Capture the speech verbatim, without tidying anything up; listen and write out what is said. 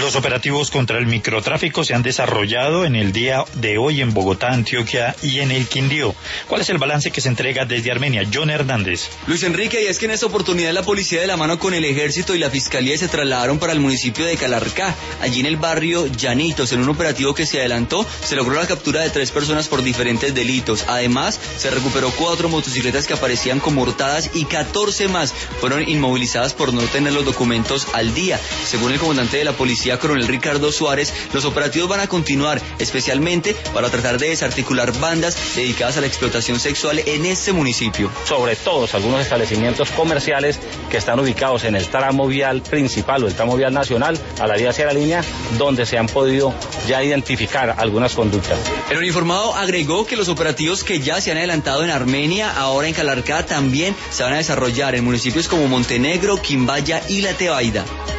Los operativos contra el microtráfico se han desarrollado en el día de hoy en Bogotá, Antioquia y en el Quindío. ¿Cuál es el balance que se entrega desde Armenia? John Hernández. Luis Enrique, y es que en esta oportunidad la policía de la mano con el ejército y la fiscalía se trasladaron para el municipio de Calarcá, allí en el barrio Llanitos. En un operativo que se adelantó, se logró la captura de tres personas por diferentes delitos. Además, se recuperó cuatro motocicletas que aparecían como hurtadas y catorce más fueron inmovilizadas por no tener los documentos al día. Según el comandante de la policía, coronel Ricardo Suárez, los operativos van a continuar, especialmente para tratar de desarticular bandas dedicadas a la explotación sexual en este municipio. Sobre todo algunos establecimientos comerciales que están ubicados en el tramo vial principal o el tramo vial nacional a la vía hacia la línea, donde se han podido ya identificar algunas conductas. El uniformado agregó que los operativos que ya se han adelantado en Armenia, ahora en Calarcá, también se van a desarrollar en municipios como Montenegro, Quimbaya y La Tebaida.